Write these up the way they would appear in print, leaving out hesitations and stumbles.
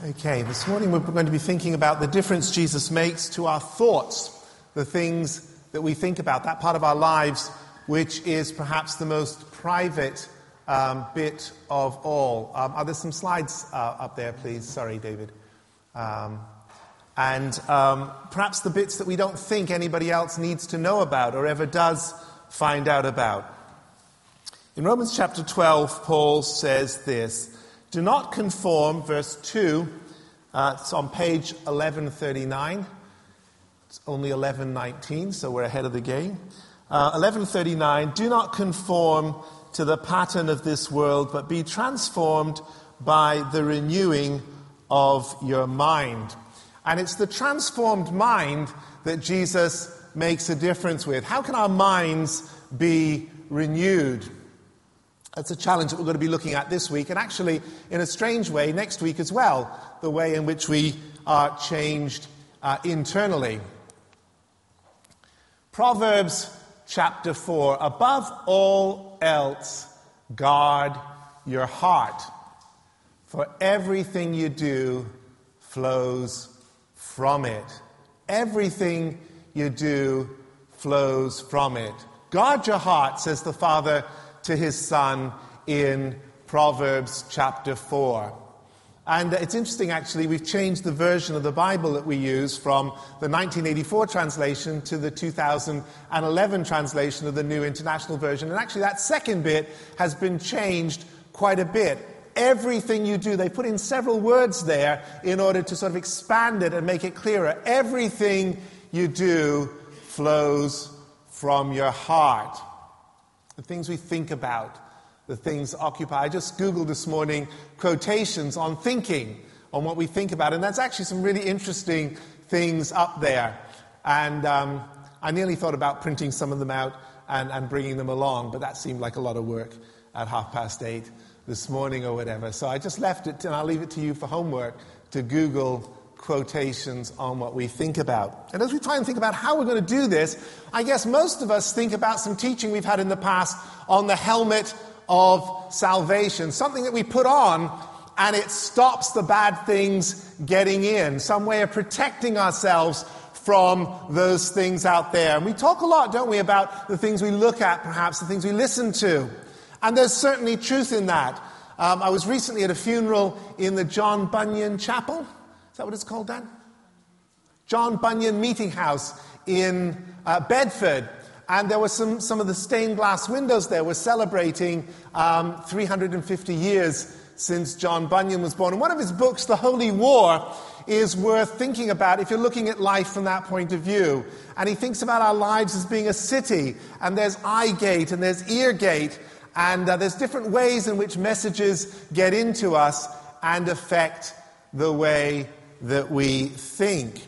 Okay, this morning we're going to be thinking about the difference Jesus makes to our thoughts, the things that we think about, that part of our lives which is perhaps the most private bit of all. Are there some slides up there, please? Sorry, David. And perhaps the bits that we don't think anybody else needs to know about or ever does find out about. In Romans chapter 12, Paul says this: do not conform, verse 2, it's on page 1139. It's only 1119, so we're ahead of the game. 1139, do not conform to the pattern of this world, but be transformed by the renewing of your mind. And it's the transformed mind that Jesus makes a difference with. How can our minds be renewed? That's a challenge that we're going to be looking at this week, and actually, in a strange way, next week as well, the way in which we are changed internally. Proverbs chapter 4, above all else, guard your heart, for everything you do flows from it. Everything you do flows from it. Guard your heart, says the Father to his Son in Proverbs chapter 4. And it's interesting, actually, we've changed the version of the Bible that we use from the 1984 translation to the 2011 translation of the New International Version. And actually, that second bit has been changed quite a bit. Everything you do, they put in several words there in order to sort of expand it and make it clearer. Everything you do flows from your heart. The things we think about, the things that occupy. I just Googled this morning quotations on thinking, on what we think about, and that's actually some really interesting things up there. And I nearly thought about printing some of them out and bringing them along, but that seemed like a lot of work at 8:30 this morning or whatever. So I just left it, and I'll leave it to you for homework, to Google quotations on what we think about. And as we try and think about how we're going to do this, I guess most of us think about some teaching we've had in the past on the helmet of salvation, something that we put on and it stops the bad things getting in, some way of protecting ourselves from those things out there. And we talk a lot, don't we, about the things we look at, perhaps the things we listen to. And there's certainly truth in that. I was recently at a funeral in the John Bunyan Chapel. Is that what it's called, Dan? John Bunyan Meeting House in Bedford. And there were some of the stained glass windows there were celebrating 350 years since John Bunyan was born. And one of his books, The Holy War, is worth thinking about if you're looking at life from that point of view. And he thinks about our lives as being a city. And there's eye gate and there's ear gate. And there's different ways in which messages get into us and affect the way that we think.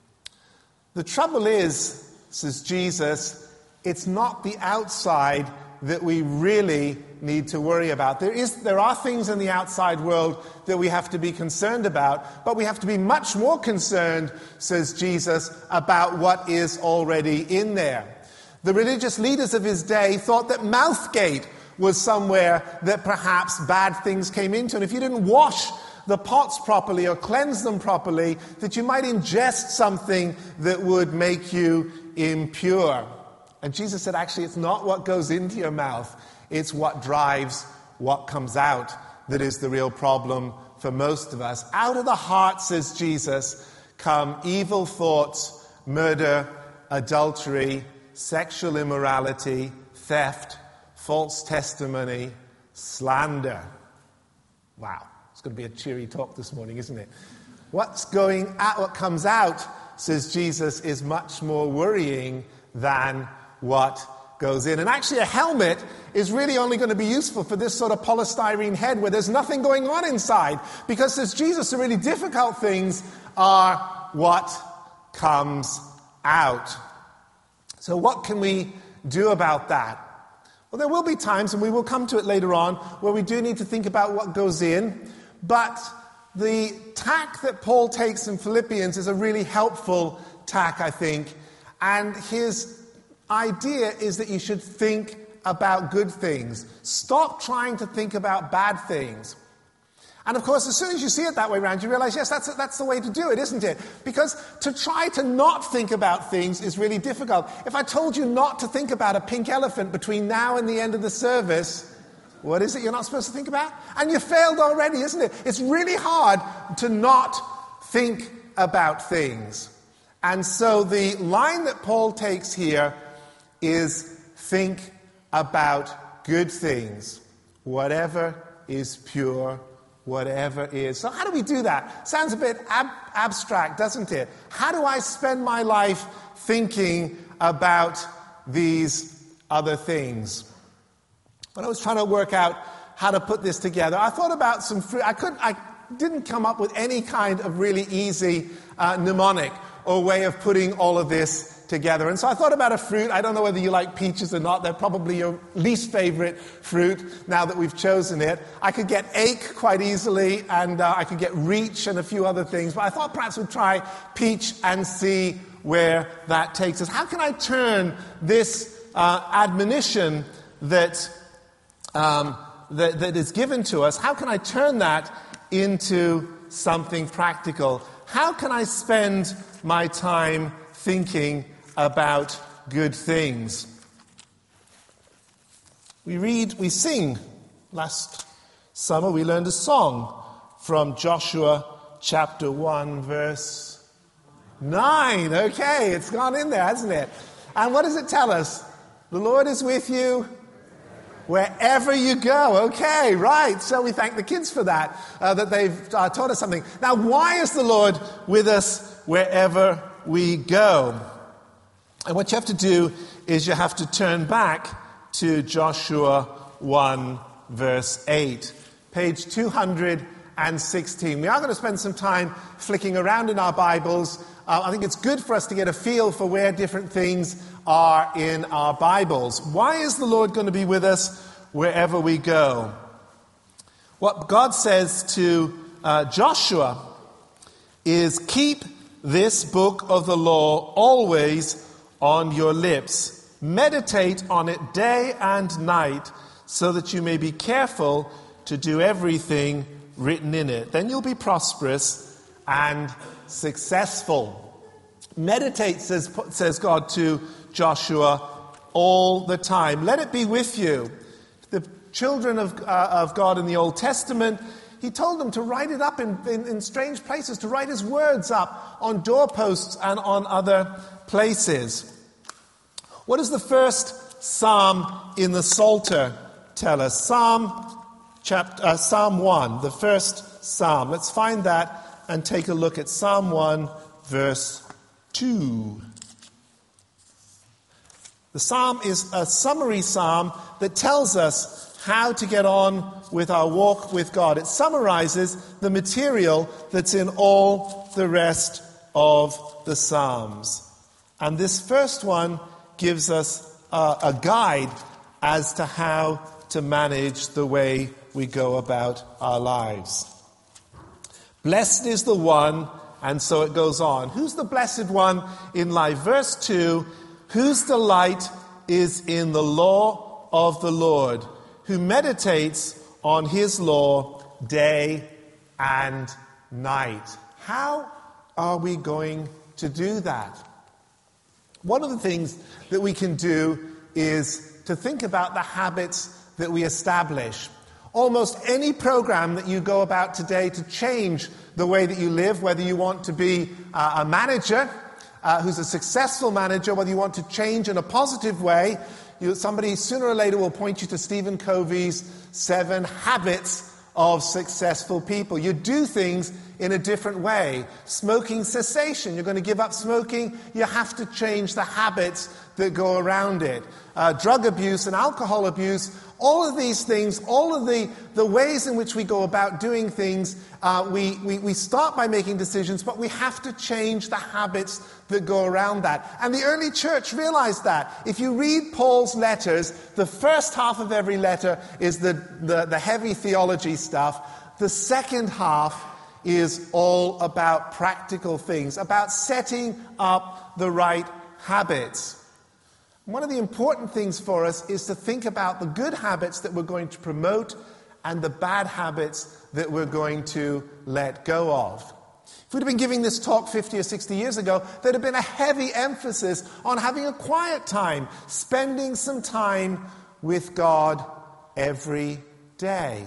The trouble is, says Jesus, it's not the outside that we really need to worry about. There are things in the outside world that we have to be concerned about, but we have to be much more concerned, says Jesus, about what is already in there. The religious leaders of his day thought that Mouthgate was somewhere that perhaps bad things came into, and if you didn't wash the pots properly or cleanse them properly, that you might ingest something that would make you impure. And Jesus said, actually, it's not what goes into your mouth, it's what drives what comes out that is the real problem for most of us. Out of the heart, says Jesus, come evil thoughts, murder, adultery, sexual immorality, theft, false testimony, slander. Wow. It's going to be a cheery talk this morning, isn't it? What comes out, says Jesus, is much more worrying than what goes in. And actually a helmet is really only going to be useful for this sort of polystyrene head where there's nothing going on inside. Because, says Jesus, the really difficult things are what comes out. So what can we do about that? Well, there will be times, and we will come to it later on, where we do need to think about what goes in. But the tack that Paul takes in Philippians is a really helpful tack, I think. And his idea is that you should think about good things. Stop trying to think about bad things. And of course, as soon as you see it that way around, you realize, yes, that's the way to do it, isn't it? Because to try to not think about things is really difficult. If I told you not to think about a pink elephant between now and the end of the service, what is it you're not supposed to think about? And you failed already, isn't it? It's really hard to not think about things. And so the line that Paul takes here is think about good things, whatever is pure, whatever is. So how do we do that? Sounds a bit abstract, doesn't it? How do I spend my life thinking about these other things? When I was trying to work out how to put this together, I thought about some fruit. I didn't come up with any kind of really easy mnemonic or way of putting all of this together. And so I thought about a fruit. I don't know whether you like peaches or not. They're probably your least favorite fruit now that we've chosen it. I could get ache quite easily, and I could get reach and a few other things. But I thought perhaps we'd try peach and see where that takes us. How can I turn this admonition that is given to us, how can I turn that into something practical? How can I spend my time thinking about good things? We sing. Last summer we learned a song from Joshua chapter 1 verse 9. Okay, it's gone in there, hasn't it? And what does it tell us? The Lord is with you wherever you go. Okay, right. So we thank the kids for that, that they've taught us something. Now, why is the Lord with us wherever we go? And what you have to do is you have to turn back to Joshua 1 verse 8, page 216. We are going to spend some time flicking around in our Bibles. I think it's good for us to get a feel for where different things are in our Bibles. Why is the Lord going to be with us wherever we go? What God says to Joshua is, keep this book of the law always on your lips. Meditate on it day and night so that you may be careful to do everything written in it. Then you'll be prosperous and successful. Meditate, says God to Joshua, all the time. Let it be with you. The children of God in the Old Testament, he told them to write it up in strange places, to write his words up on doorposts and on other places. What does the first psalm in the Psalter tell us? Psalm 1, the first psalm. Let's find that and take a look at Psalm 1, verse 2. The psalm is a summary psalm that tells us how to get on with our walk with God. It summarizes the material that's in all the rest of the psalms. And this first one gives us a guide as to how to manage the way we go about our lives. Blessed is the one, and so it goes on. Who's the blessed one in life? Verse 2, whose delight is in the law of the Lord, who meditates on his law day and night. How are we going to do that? One of the things that we can do is to think about the habits that we establish. Almost any program that you go about today to change the way that you live, whether you want to be a manager who's a successful manager, whether you want to change in a positive way, somebody sooner or later will point you to Stephen Covey's 7 Habits of Successful People. You do things in a different way. Smoking cessation. You're going to give up smoking. You have to change the habits that go around it. Drug abuse and alcohol abuse. All of these things, all of the ways in which we go about doing things, we start by making decisions, but we have to change the habits that go around that. And the early church realized that. If you read Paul's letters, the first half of every letter is the heavy theology stuff. The second half is all about practical things, about setting up the right habits. One of the important things for us is to think about the good habits that we're going to promote and the bad habits that we're going to let go of. If we'd have been giving this talk 50 or 60 years ago, there'd have been a heavy emphasis on having a quiet time, spending some time with God every day.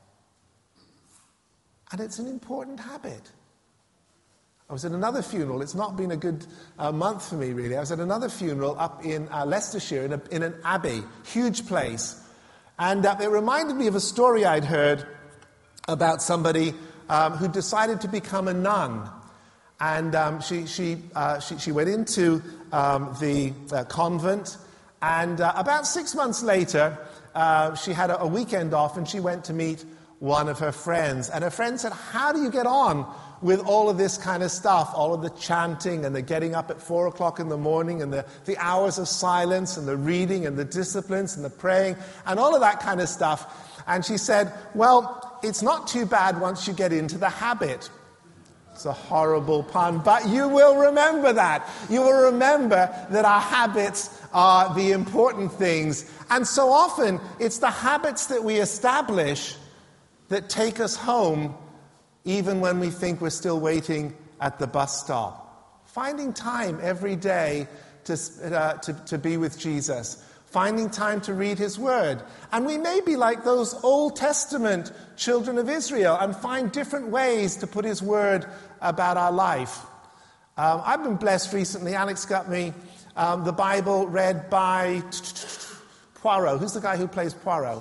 And it's an important habit. I was at another funeral. It's not been a good month for me, really. I was at another funeral up in Leicestershire, in an abbey, huge place. And it reminded me of a story I'd heard about somebody who decided to become a nun. And she went into the convent. And about 6 months later, she had a weekend off, and she went to meet one of her friends. And her friend said, "How do you get on with all of this kind of stuff, all of the chanting and the getting up at 4 o'clock in the morning and the hours of silence and the reading and the disciplines and the praying and all of that kind of stuff?" And she said, "Well, it's not too bad once you get into the habit." It's a horrible pun, but you will remember that. You will remember that our habits are the important things. And so often, it's the habits that we establish that take us home even when we think we're still waiting at the bus stop. Finding time every day to be with Jesus. Finding time to read his word. And we may be like those Old Testament children of Israel and find different ways to put his word about our life. I've been blessed recently. Alex got me the Bible read by Poirot. Who's the guy who plays Poirot?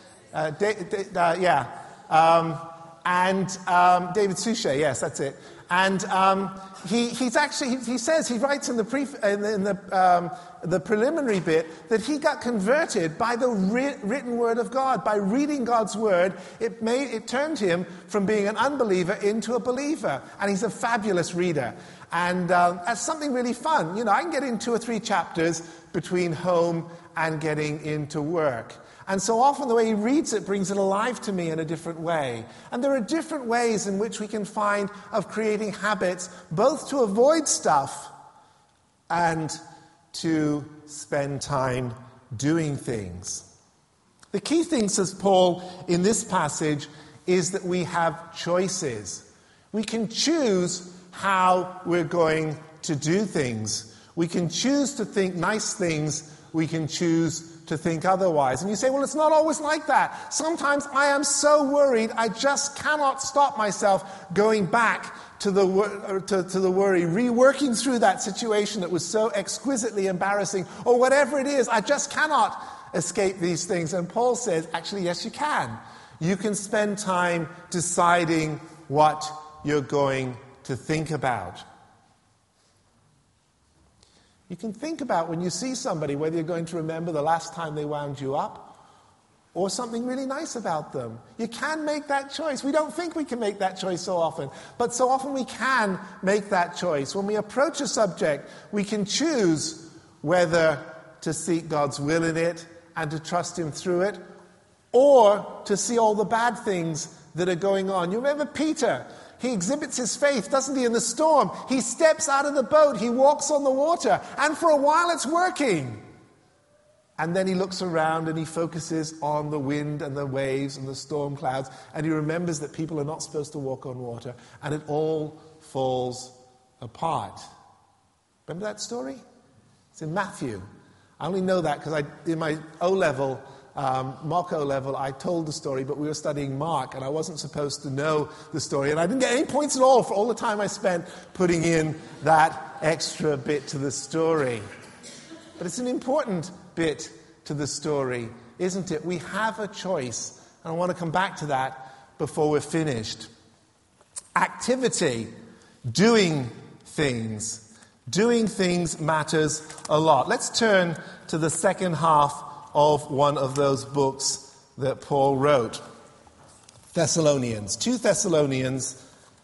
David Suchet, yes, that's it. And he writes in the preliminary bit that he got converted by the written word of God. By reading God's word, it turned him from being an unbeliever into a believer. And he's a fabulous reader. And that's something really fun. You know, I can get in 2 or 3 chapters between home and getting into work. And so often the way he reads it brings it alive to me in a different way. And there are different ways in which we can find of creating habits, both to avoid stuff and to spend time doing things. The key thing, says Paul in this passage, is that we have choices. We can choose how we're going to do things. We can choose to think nice things. We can choose to think otherwise. And you say, well, it's not always like that. Sometimes I am so worried, I just cannot stop myself going back to the worry, reworking through that situation that was so exquisitely embarrassing, or whatever it is. I just cannot escape these things. And Paul says, actually, yes, you can. You can spend time deciding what you're going to think about. You can think about when you see somebody, whether you're going to remember the last time they wound you up or something really nice about them. You can make that choice. We don't think we can make that choice so often, but so often we can make that choice. When we approach a subject, we can choose whether to seek God's will in it and to trust him through it, or to see all the bad things that are going on. You remember Peter? He exhibits his faith, doesn't he, in the storm? He steps out of the boat, he walks on the water, and for a while it's working. And then he looks around and he focuses on the wind and the waves and the storm clouds, and he remembers that people are not supposed to walk on water, and it all falls apart. Remember that story? It's in Matthew. I only know that because in my O-level, mock O-level, I told the story, but we were studying Mark, and I wasn't supposed to know the story, and I didn't get any points at all for all the time I spent putting in that extra bit to the story. But it's an important bit to the story, isn't it? We have a choice, and I want to come back to that before we're finished. Activity, doing things. Doing things matters a lot. Let's turn to the second half of one of those books that Paul wrote. Thessalonians. 2 Thessalonians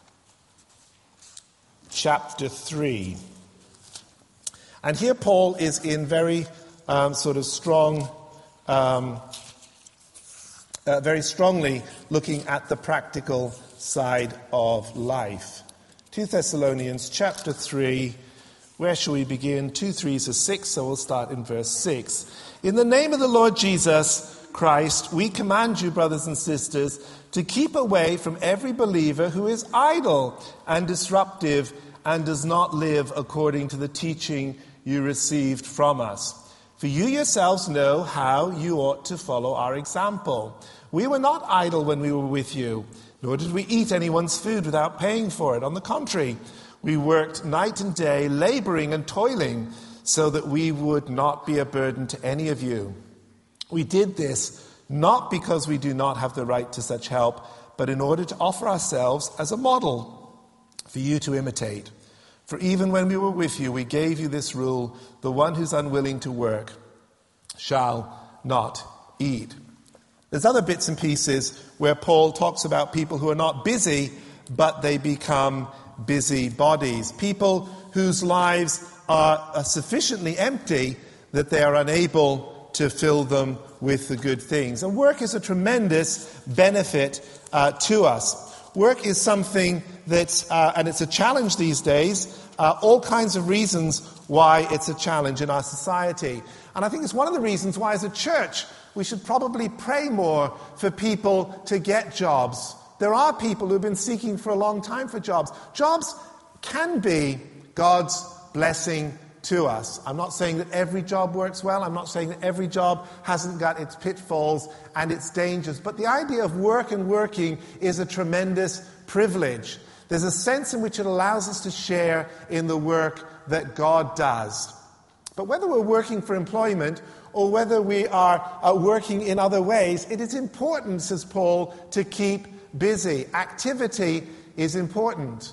chapter 3. And here Paul is in very strong, very strongly looking at the practical side of life. 2 Thessalonians chapter 3. Where shall we begin? 2 3 to 6, so we'll start in verse 6. In the name of the Lord Jesus, Christ, we command you, brothers and sisters, to keep away from every believer who is idle and disruptive and does not live according to the teaching you received from us. For you yourselves know how you ought to follow our example. We were not idle when we were with you, nor did we eat anyone's food without paying for it. On the contrary, we worked night and day, laboring and toiling, so that we would not be a burden to any of you. We did this not because we do not have the right to such help, but in order to offer ourselves as a model for you to imitate. For even when we were with you, we gave you this rule: the one who's unwilling to work shall not eat. There's other bits and pieces where Paul talks about people who are not busy, but they become busy bodies. People whose lives are sufficiently empty that they are unable to fill them with the good things. And work is a tremendous benefit to us. Work is something that's, and it's a challenge these days, all kinds of reasons why it's a challenge in our society. And I think it's one of the reasons why, as a church, we should probably pray more for people to get jobs. There are people who've been seeking for a long time for jobs. Jobs can be God's blessing to us. I'm not saying that every job works well. I'm not saying that every job hasn't got its pitfalls and its dangers. But the idea of work and working is a tremendous privilege. There's a sense in which it allows us to share in the work that God does. But whether we're working for employment or whether we are working in other ways, it is important, says Paul, to keep busy. Activity is important.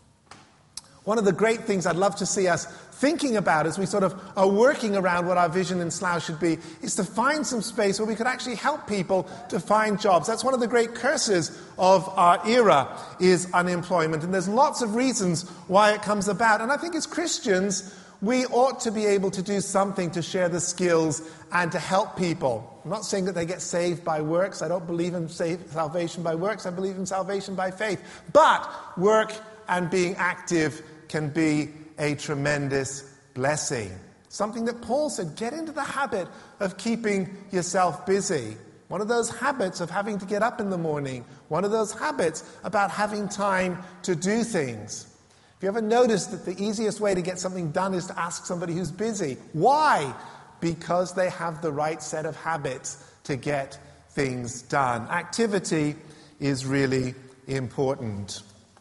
One of the great things I'd love to see us thinking about as we sort of are working around what our vision in Slough should be is to find some space where we could actually help people to find jobs. That's one of the great curses of our era, is unemployment. And there's lots of reasons why it comes about. And I think as Christians, we ought to be able to do something to share the skills and to help people. I'm not saying that they get saved by works. I don't believe in salvation by works. I believe in salvation by faith. But work and being active can be a tremendous blessing. Something that Paul said, get into the habit of keeping yourself busy. One of those habits of having to get up in the morning. One of those habits about having time to do things. Have you ever noticed that the easiest way to get something done is to ask somebody who's busy? Why? Because they have the right set of habits to get things done. Activity is really important.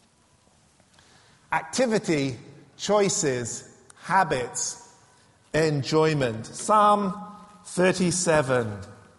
Activity, choices, habits, enjoyment. Psalm 37,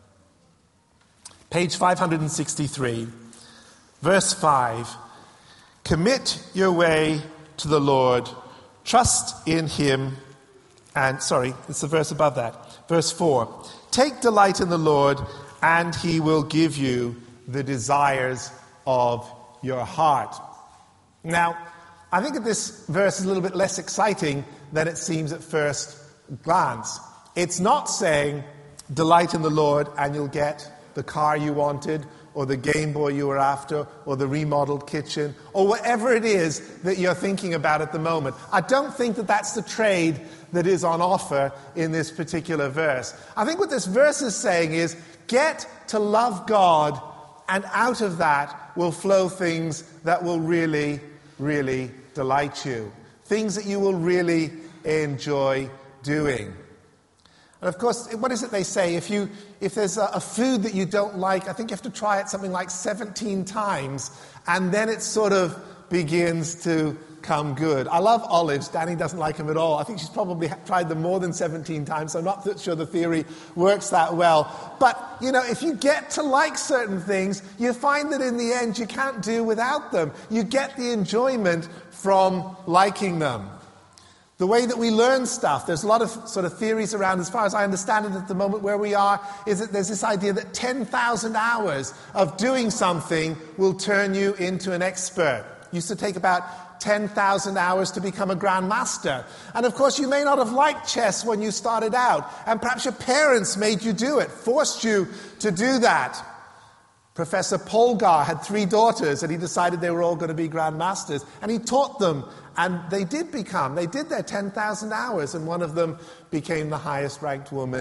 page 563, verse 5. Commit your way to the Lord, trust in him, and, it's the verse above that, verse 4. Take delight in the Lord, and he will give you the desires of your heart. Now, I think that this verse is a little bit less exciting than it seems at first glance. It's not saying, delight in the Lord and you'll get the car you wanted, or the Game Boy you were after, or the remodeled kitchen, or whatever it is that you're thinking about at the moment. I don't think that that's the trade that is on offer in this particular verse. I think what this verse is saying is, get to love God, and out of that will flow things that will really, really delight you. Things that you will really enjoy doing. And of course, what is it they say? If there's a food that you don't like, I think you have to try it something like 17 times, and then it sort of begins to come good. I love olives. Danny doesn't like them at all. I think she's probably tried them more than 17 times, so I'm not sure the theory works that well. But, if you get to like certain things, you find that in the end you can't do without them. You get the enjoyment from liking them. The way that we learn stuff, there's a lot of sort of theories around, as far as I understand it at the moment where we are, is that there's this idea that 10,000 hours of doing something will turn you into an expert. It used to take about 10,000 hours to become a grandmaster. And of course, you may not have liked chess when you started out, and perhaps your parents made you do it, forced you to do that. Professor Polgar had 3 daughters, and he decided they were all going to be grandmasters, and he taught them, and they did their 10,000 hours, and one of them became the highest ranked woman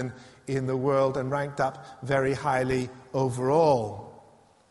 in the world and ranked up very highly overall.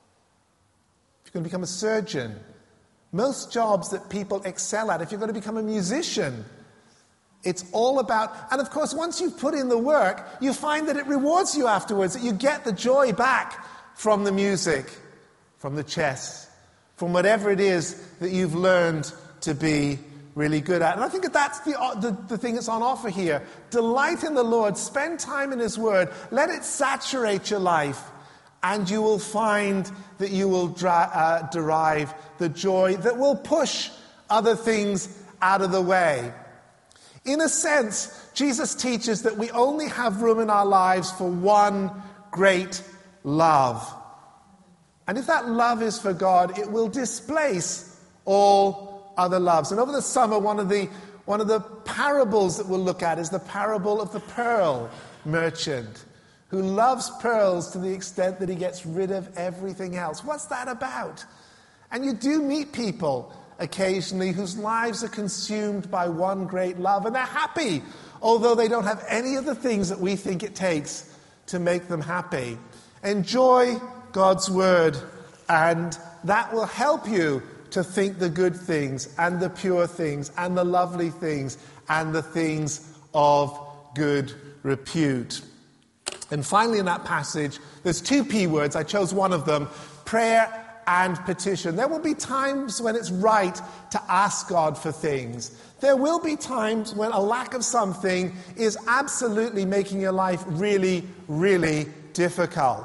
If you're going to become a surgeon, most jobs that people excel at, if you're going to become a musician, it's all about, and of course once you've put in the work, you find that it rewards you afterwards, that you get the joy back from the music, from the chess, from whatever it is that you've learned to be really good at. And I think that that's the thing that's on offer here. Delight in the Lord, spend time in His Word, let it saturate your life, and you will find that you will derive the joy that will push other things out of the way. In a sense, Jesus teaches that we only have room in our lives for one great love. And if that love is for God, it will displace all other loves. And over the summer, one of the parables that we'll look at is the parable of the pearl merchant, who loves pearls to the extent that he gets rid of everything else. What's that about? And you do meet people occasionally whose lives are consumed by one great love, and they're happy, although they don't have any of the things that we think it takes to make them happy. Enjoy God's Word, and that will help you to think the good things, and the pure things, and the lovely things, and the things of good repute. And finally in that passage, there's two P words. I chose one of them, prayer and petition. There will be times when it's right to ask God for things. There will be times when a lack of something is absolutely making your life really, really difficult.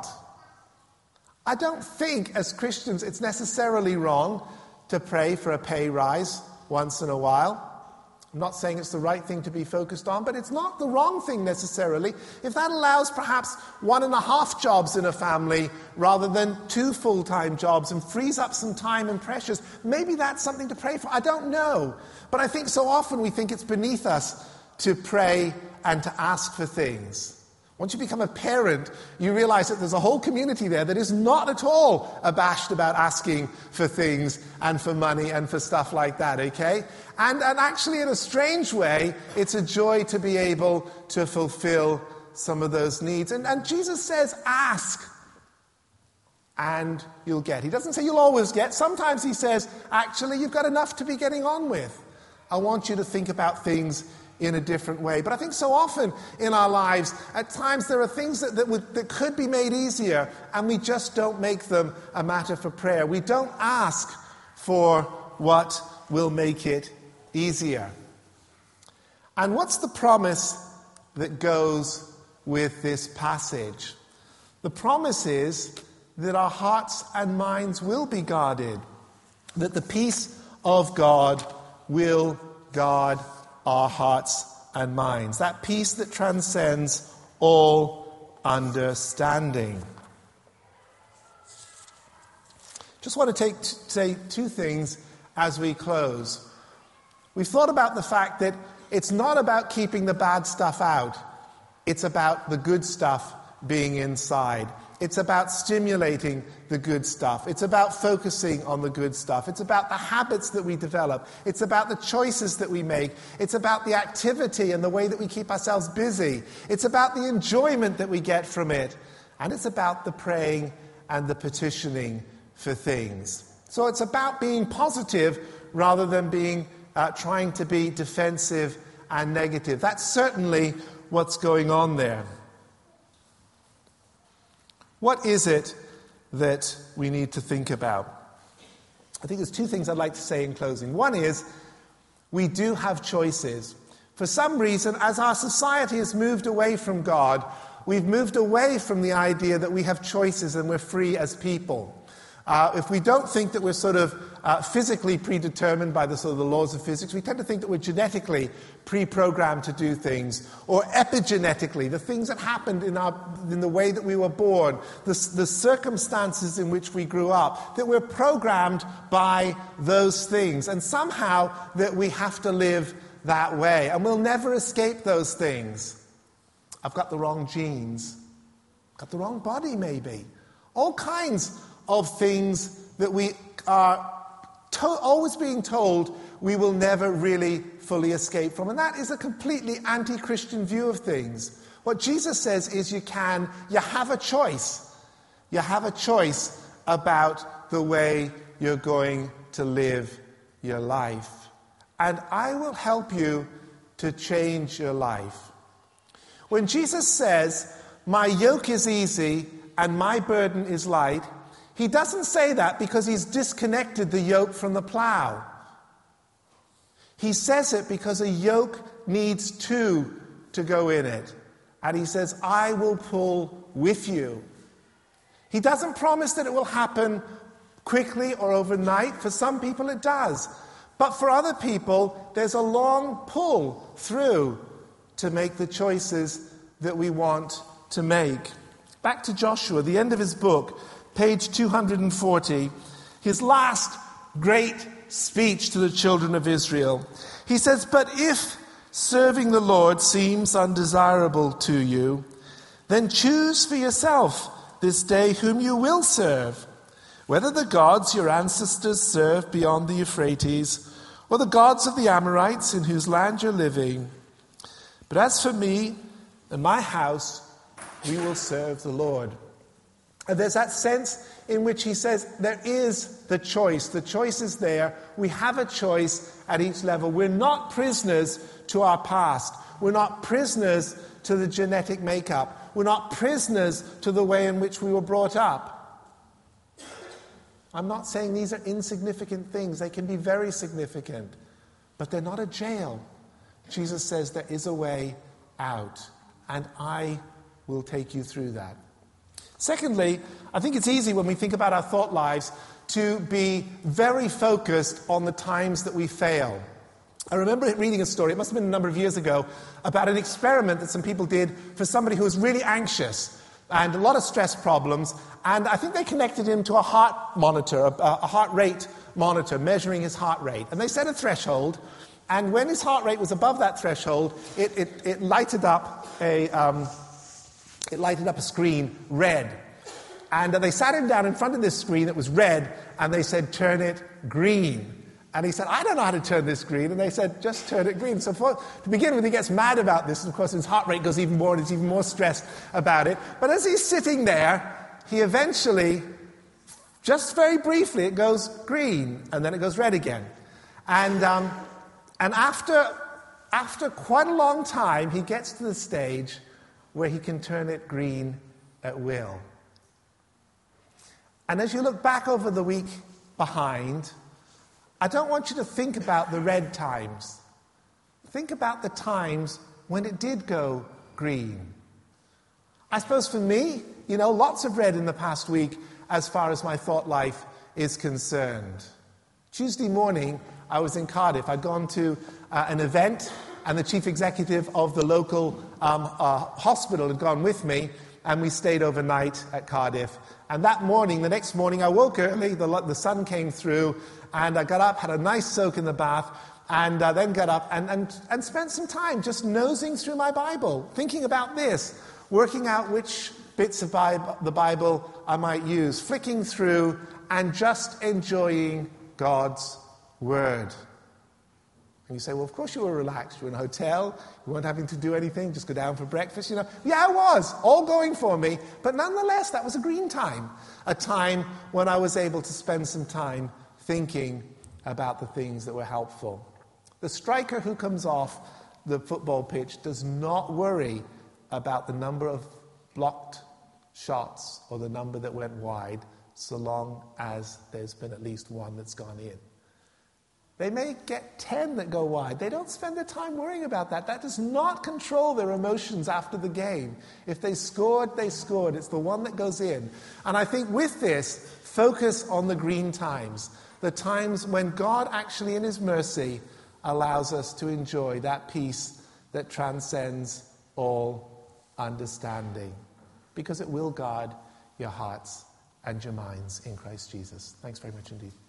I don't think as Christians it's necessarily wrong to pray for a pay rise once in a while. I'm not saying it's the right thing to be focused on, but it's not the wrong thing necessarily. If that allows perhaps 1.5 jobs in a family rather than 2 full-time jobs and frees up some time and pressures, maybe that's something to pray for. I don't know. But I think so often we think it's beneath us to pray and to ask for things. Once you become a parent, you realize that there's a whole community there that is not at all abashed about asking for things and for money and for stuff like that, okay? And actually, in a strange way, it's a joy to be able to fulfill some of those needs. And Jesus says, ask, and you'll get. He doesn't say you'll always get. Sometimes he says, actually, you've got enough to be getting on with. I want you to think about things in a different way. But I think so often in our lives, at times there are things that could be made easier, and we just don't make them a matter for prayer. We don't ask for what will make it easier. And what's the promise that goes with this passage? The promise is that our hearts and minds will be guarded, that the peace of God will guard our hearts and minds, that peace that transcends all understanding. Just want to say 2 things as we close. We've thought about the fact that it's not about keeping the bad stuff out. It's about the good stuff being inside. It's about stimulating the good stuff. It's about focusing on the good stuff. It's about the habits that we develop. It's about the choices that we make. It's about the activity and the way that we keep ourselves busy. It's about the enjoyment that we get from it. And it's about the praying and the petitioning for things. So it's about being positive rather than being trying to be defensive and negative. That's certainly what's going on there. What is it that we need to think about? I think there's 2 things I'd like to say in closing. One is, we do have choices. For some reason, as our society has moved away from God, we've moved away from the idea that we have choices and we're free as people. If we don't think that we're sort of physically predetermined by the sort of the laws of physics, we tend to think that we're genetically pre-programmed to do things, or epigenetically, the things that happened in the way that we were born, the circumstances in which we grew up, that we're programmed by those things, and somehow that we have to live that way, and we'll never escape those things. I've got the wrong genes, got the wrong body maybe, all kinds of things that we are always being told we will never really fully escape from. And that is a completely anti-Christian view of things. What Jesus says is you have a choice. You have a choice about the way you're going to live your life. And I will help you to change your life. When Jesus says, "My yoke is easy and my burden is light," he doesn't say that because he's disconnected the yoke from the plow. He says it because a yoke needs two to go in it. And he says, "I will pull with you." He doesn't promise that it will happen quickly or overnight. For some people it does. But for other people, there's a long pull through to make the choices that we want to make. Back to Joshua, the end of his book, page 240, his last great speech to the children of Israel. He says, "But if serving the Lord seems undesirable to you, then choose for yourself this day whom you will serve, whether the gods your ancestors served beyond the Euphrates, or the gods of the Amorites in whose land you're living. But as for me and my house, we will serve the Lord." And there's that sense in which he says there is the choice. The choice is there. We have a choice at each level. We're not prisoners to our past. We're not prisoners to the genetic makeup. We're not prisoners to the way in which we were brought up. I'm not saying these are insignificant things. They can be very significant. But they're not a jail. Jesus says there is a way out. And I will take you through that. Secondly, I think it's easy when we think about our thought lives to be very focused on the times that we fail. I remember reading a story, it must have been a number of years ago, about an experiment that some people did for somebody who was really anxious and a lot of stress problems, and I think they connected him to a heart monitor, a heart rate monitor, measuring his heart rate. And they set a threshold, and when his heart rate was above that threshold, it lighted up a screen red. And they sat him down in front of this screen that was red, and they said, "Turn it green." And he said, "I don't know how to turn this green." And they said, "Just turn it green." So to begin with, he gets mad about this. And of course, his heart rate goes even more, and he's even more stressed about it. But as he's sitting there, he eventually, just very briefly, it goes green, and then it goes red again. And after quite a long time, he gets to the stage where he can turn it green at will. And as you look back over the week behind, I don't want you to think about the red times. Think about the times when it did go green. I suppose for me, lots of red in the past week as far as my thought life is concerned. Tuesday morning, I was in Cardiff. I'd gone to an event, and the chief executive of the local hospital had gone with me, and we stayed overnight at Cardiff. And that morning, the next morning, I woke early, the sun came through, and I got up, had a nice soak in the bath, and then got up and spent some time just nosing through my Bible, thinking about this, working out which bits of the Bible I might use, flicking through and just enjoying God's Word. And you say, well, of course you were relaxed. You were in a hotel. You weren't having to do anything. Just go down for breakfast. Yeah, I was. All going for me. But nonetheless, that was a green time. A time when I was able to spend some time thinking about the things that were helpful. The striker who comes off the football pitch does not worry about the number of blocked shots or the number that went wide, so long as there's been at least one that's gone in. They may get 10 that go wide. They don't spend their time worrying about that. That does not control their emotions after the game. If they scored, they scored. It's the one that goes in. And I think with this, focus on the green times, the times when God actually in His mercy allows us to enjoy that peace that transcends all understanding, because it will guard your hearts and your minds in Christ Jesus. Thanks very much indeed.